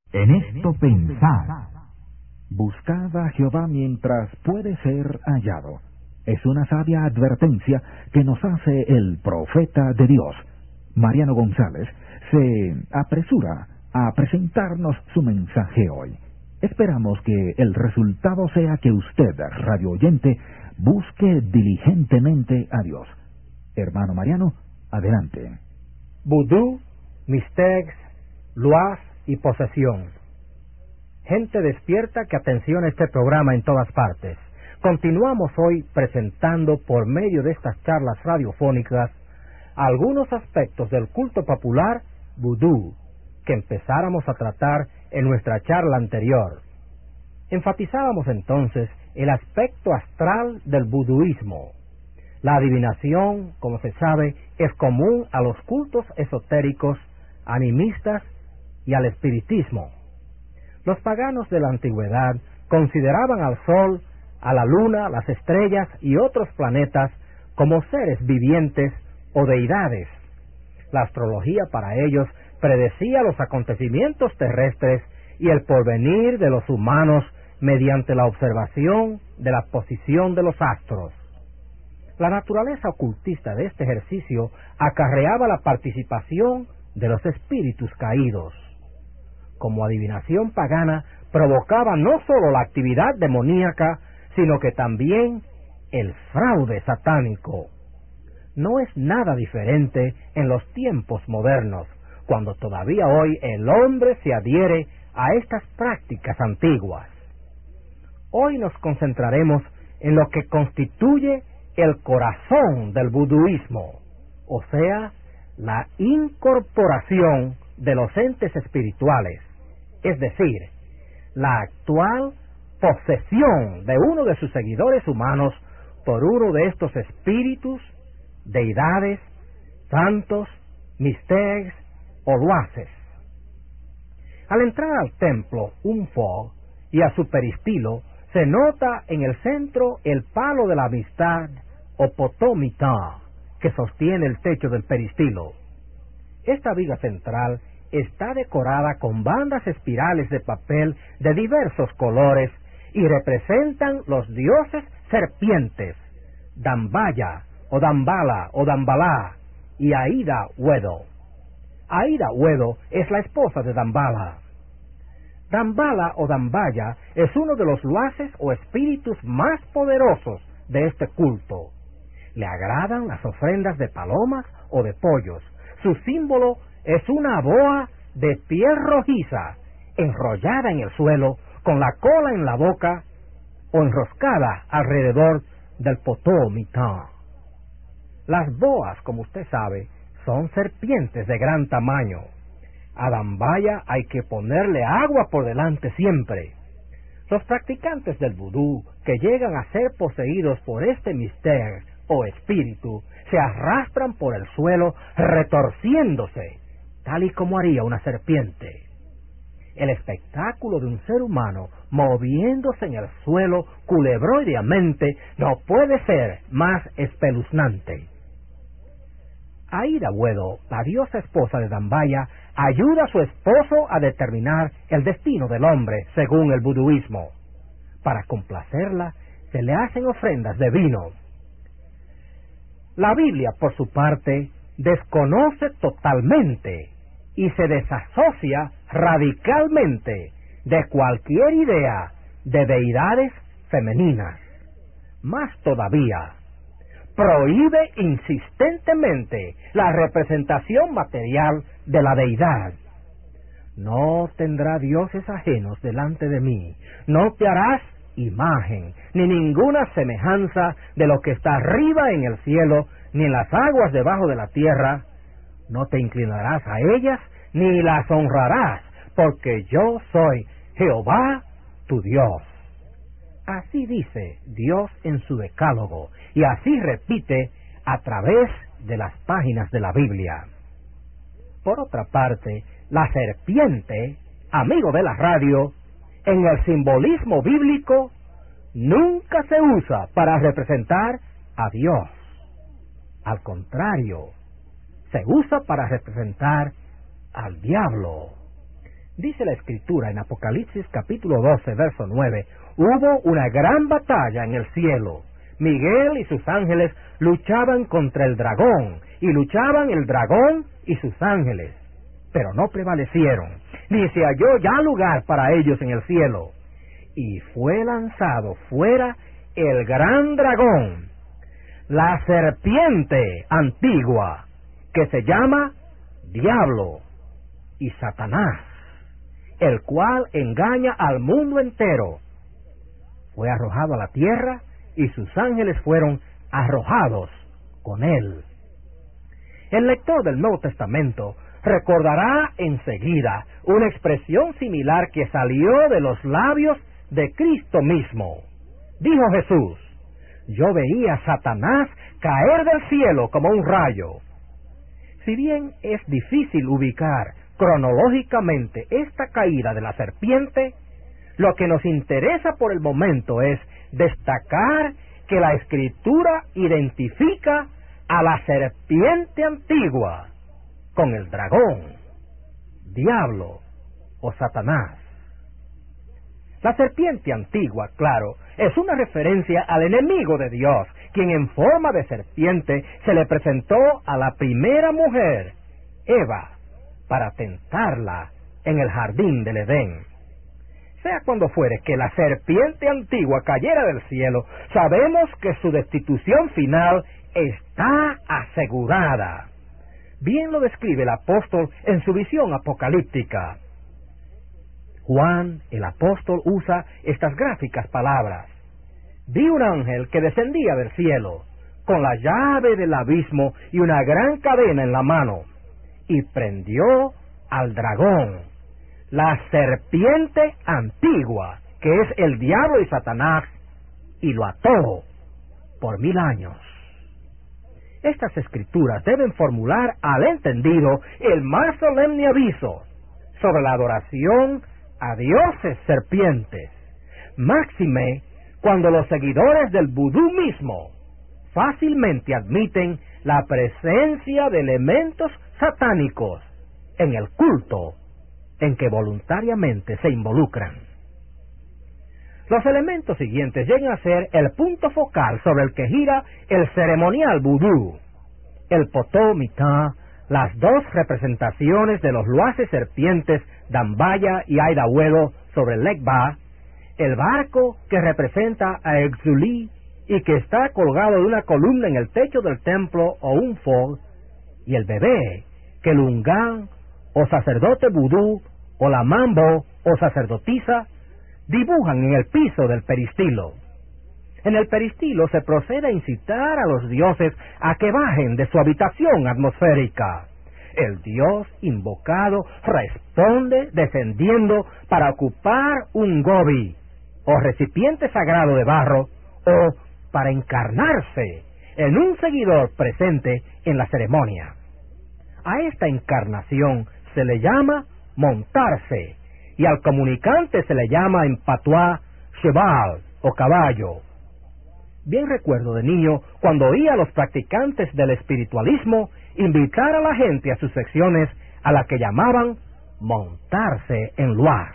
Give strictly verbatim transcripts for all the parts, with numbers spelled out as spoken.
En esto pensad. Buscad a Jehová mientras puede ser hallado. Es una sabia advertencia que nos hace el profeta de Dios. Mariano González se apresura a presentarnos su mensaje hoy. Esperamos que el resultado sea que usted, radio oyente, busque diligentemente a Dios. Hermano Mariano, adelante. Vudú, Mistex, Loas y posesión. Gente despierta que atenciona este programa en todas partes. Continuamos hoy presentando por medio de estas charlas radiofónicas algunos aspectos del culto popular vudú que empezáramos a tratar en nuestra charla anterior. Enfatizábamos entonces el aspecto astral del vuduismo. La adivinación, como se sabe, es común a los cultos esotéricos, animistas y al espiritismo. Los paganos de la antigüedad consideraban al sol, a la luna, las estrellas y otros planetas como seres vivientes o deidades. La astrología para ellos predecía los acontecimientos terrestres y el porvenir de los humanos mediante la observación de la posición de los astros. La naturaleza ocultista de este ejercicio acarreaba la participación de los espíritus caídos. Como adivinación pagana, provocaba no sólo la actividad demoníaca, sino que también el fraude satánico. No es nada diferente en los tiempos modernos, cuando todavía hoy el hombre se adhiere a estas prácticas antiguas. Hoy nos concentraremos en lo que constituye el corazón del vuduismo, o sea, la incorporación de los entes espirituales, es decir, la actual posesión de uno de sus seguidores humanos por uno de estos espíritus, deidades, santos, mistegs o loases. Al entrar al templo un fo y a su peristilo, se nota en el centro el palo de la amistad o potomita que sostiene el techo del peristilo. Esta viga central está decorada con bandas espirales de papel de diversos colores y representan los dioses serpientes, Dambaya o Dambala o Dambalá y Aida Wedo. Aida Wedo es la esposa de Dambala. Dambala o Dambaya es uno de los loases o espíritus más poderosos de este culto. Le agradan las ofrendas de palomas o de pollos. Su símbolo es una boa de piel rojiza, enrollada en el suelo, con la cola en la boca o enroscada alrededor del potomita. Las boas, como usted sabe, son serpientes de gran tamaño. A Dambaya hay que ponerle agua por delante siempre. Los practicantes del vudú que llegan a ser poseídos por este mister o espíritu se arrastran por el suelo retorciéndose, tal y como haría una serpiente. El espectáculo de un ser humano moviéndose en el suelo culebroideamente no puede ser más espeluznante. Aida Wedo, la diosa esposa de Dambaya, ayuda a su esposo a determinar el destino del hombre según el vuduismo. Para complacerla, se le hacen ofrendas de vino. La Biblia, por su parte, desconoce totalmente y se desasocia radicalmente de cualquier idea de deidades femeninas. Más todavía, prohíbe insistentemente la representación material de la deidad. No tendrá dioses ajenos delante de mí, no te harás imagen, ni ninguna semejanza de lo que está arriba en el cielo, ni en las aguas debajo de la tierra. No te inclinarás a ellas, ni las honrarás, porque yo soy Jehová tu Dios. Así dice Dios en su decálogo, y así repite a través de las páginas de la Biblia. Por otra parte, la serpiente, amigo de la radio, en el simbolismo bíblico, nunca se usa para representar a Dios. Al contrario, se usa para representar al diablo. Dice la Escritura en Apocalipsis capítulo doce, verso nueve, hubo una gran batalla en el cielo. Miguel y sus ángeles luchaban contra el dragón, y luchaban el dragón y sus ángeles, pero no prevalecieron, ni se halló ya lugar para ellos en el cielo. Y fue lanzado fuera el gran dragón, la serpiente antigua, que se llama Diablo y Satanás, el cual engaña al mundo entero. Fue arrojado a la tierra, y sus ángeles fueron arrojados con él. El lector del Nuevo Testamento recordará enseguida una expresión similar que salió de los labios de Cristo mismo. Dijo Jesús: yo veía a Satanás caer del cielo como un rayo. Si bien es difícil ubicar cronológicamente esta caída de la serpiente, lo que nos interesa por el momento es destacar que la Escritura identifica a la serpiente antigua con el dragón, diablo o Satanás. La serpiente antigua, claro, es una referencia al enemigo de Dios, quien en forma de serpiente se le presentó a la primera mujer, Eva, para tentarla en el jardín del Edén. Sea cuando fuere que la serpiente antigua cayera del cielo, sabemos que su destitución final está asegurada. Bien lo describe el apóstol en su visión apocalíptica. Juan, el apóstol, usa estas gráficas palabras: vi un ángel que descendía del cielo, con la llave del abismo y una gran cadena en la mano, y prendió al dragón, la serpiente antigua, que es el diablo y Satanás, y lo ató por mil años. Estas escrituras deben formular al entendido el más solemne aviso sobre la adoración a dioses serpientes, máxime cuando los seguidores del vudú mismo fácilmente admiten la presencia de elementos satánicos en el culto en que voluntariamente se involucran. Los elementos siguientes llegan a ser el punto focal sobre el que gira el ceremonial vudú: el potó mitá, las dos representaciones de los luaces serpientes Dambaya y Aidahuedo sobre el Legba, el barco que representa a Exulí y que está colgado de una columna en el techo del templo o un fog, y el bebé que el Ungán o sacerdote vudú o la mambo o sacerdotisa dibujan en el piso del peristilo. En el peristilo se procede a incitar a los dioses a que bajen de su habitación atmosférica. El dios invocado responde descendiendo para ocupar un gobi, o recipiente sagrado de barro, o para encarnarse en un seguidor presente en la ceremonia. A esta encarnación se le llama montarse, y al comunicante se le llama en patuá cheval o caballo. Bien recuerdo de niño cuando oía a los practicantes del espiritualismo invitar a la gente a sus secciones a la que llamaban montarse en luaz.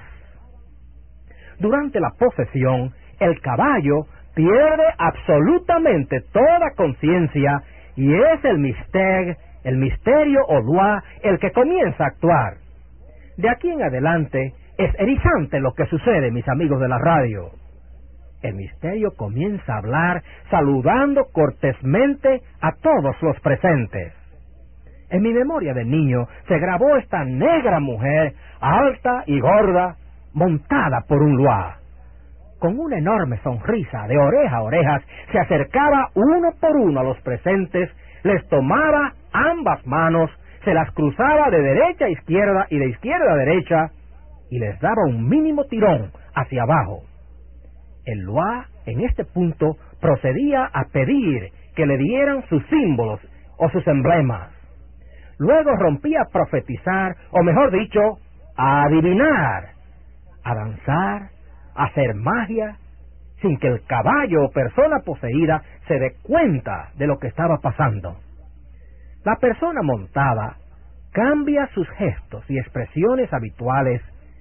Durante la posesión, el caballo pierde absolutamente toda conciencia y es el mister, el misterio o luá el que comienza a actuar. De aquí en adelante es erizante lo que sucede, mis amigos de la radio. El misterio comienza a hablar saludando cortésmente a todos los presentes. En mi memoria de niño se grabó esta negra mujer, alta y gorda, montada por un luá. Con una enorme sonrisa de oreja a orejas, se acercaba uno por uno a los presentes, les tomaba ambas manos, se las cruzaba de derecha a izquierda y de izquierda a derecha, y les daba un mínimo tirón hacia abajo. El luá, en este punto, procedía a pedir que le dieran sus símbolos o sus emblemas. Luego rompía a profetizar, o mejor dicho, a adivinar, a danzar, a hacer magia, sin que el caballo o persona poseída se dé cuenta de lo que estaba pasando. La persona montada cambia sus gestos y expresiones habituales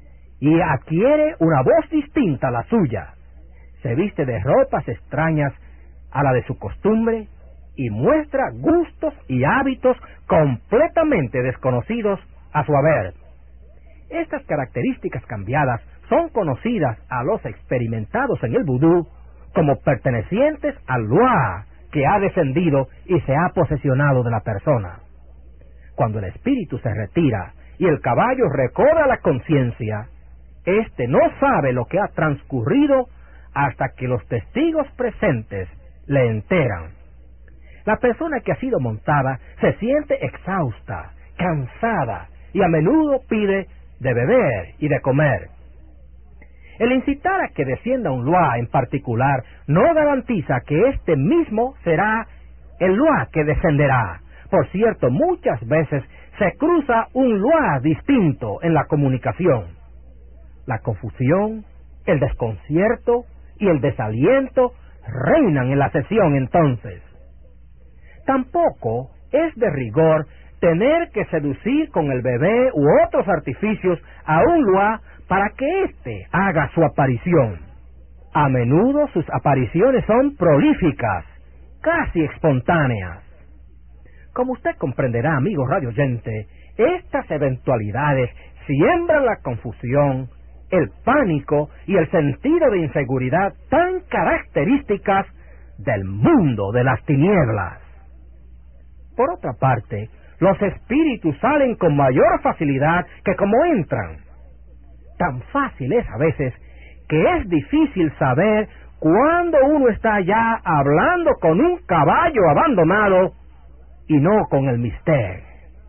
y adquiere una voz distinta a la suya. Se viste de ropas extrañas a la de su costumbre y muestra gustos y hábitos completamente desconocidos a su haber. Estas características cambiadas son conocidas a los experimentados en el vudú como pertenecientes al Lua que ha descendido y se ha posesionado de la persona. Cuando el espíritu se retira y el caballo recobra la conciencia, éste no sabe lo que ha transcurrido hasta que los testigos presentes le enteran. La persona que ha sido montada se siente exhausta, cansada y a menudo pide de beber y de comer. El incitar a que descienda un Lua en particular no garantiza que este mismo será el Lua que descenderá. Por cierto, muchas veces se cruza un Lua distinto en la comunicación. La confusión, el desconcierto y el desaliento reinan en la sesión entonces. Tampoco es de rigor tener que seducir con el bebé u otros artificios a un Lua para que éste haga su aparición. A menudo sus apariciones son prolíficas, casi espontáneas. Como usted comprenderá, amigo radioyente, estas eventualidades siembran la confusión, el pánico y el sentido de inseguridad tan características del mundo de las tinieblas. Por otra parte, los espíritus salen con mayor facilidad que como entran. Tan fácil es a veces que es difícil saber cuándo uno está ya hablando con un caballo abandonado y no con el misterio.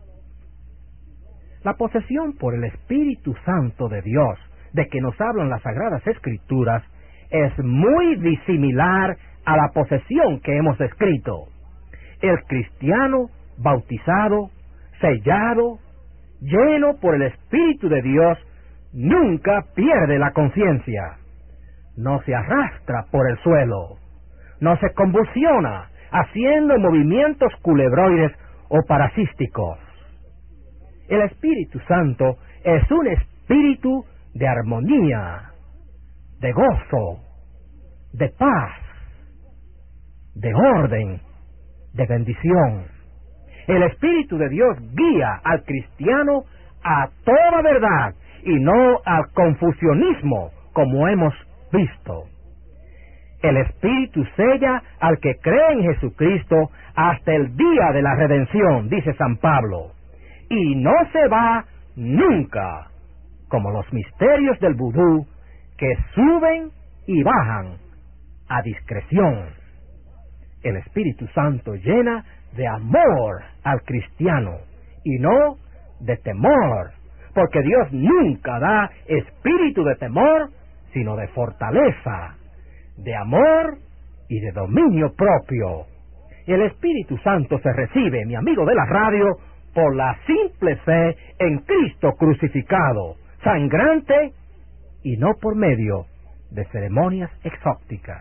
La posesión por el Espíritu Santo de Dios, de que nos hablan las Sagradas Escrituras, es muy disimilar a la posesión que hemos descrito. El cristiano bautizado, sellado, lleno por el Espíritu de Dios, nunca pierde la conciencia, no se arrastra por el suelo, no se convulsiona haciendo movimientos culebroides o parasísticos. El Espíritu Santo es un espíritu de armonía, de gozo, de paz, de orden, de bendición. El Espíritu de Dios guía al cristiano a toda verdad y no al confusionismo, como hemos visto. El Espíritu sella al que cree en Jesucristo hasta el día de la redención, dice San Pablo, y no se va nunca, como los misterios del vudú, que suben y bajan a discreción. El Espíritu Santo llena de amor al cristiano y no de temor, porque Dios nunca da espíritu de temor, sino de fortaleza, de amor y de dominio propio. El Espíritu Santo se recibe, mi amigo de la radio, por la simple fe en Cristo crucificado, sangrante, y no por medio de ceremonias exóticas.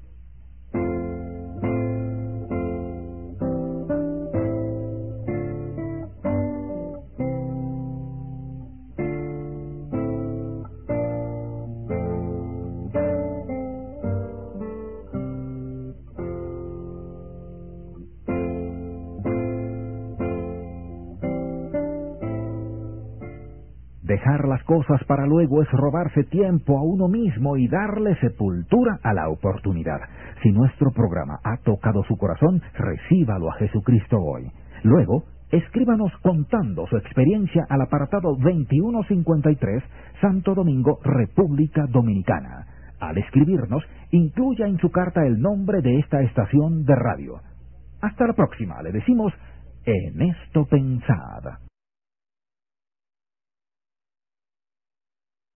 Dejar las cosas para luego es robarse tiempo a uno mismo y darle sepultura a la oportunidad. Si nuestro programa ha tocado su corazón, recíbalo a Jesucristo hoy. Luego, escríbanos contando su experiencia al apartado veintiuno cincuenta y tres, Santo Domingo, República Dominicana. Al escribirnos, incluya en su carta el nombre de esta estación de radio. Hasta la próxima, le decimos, en esto pensad.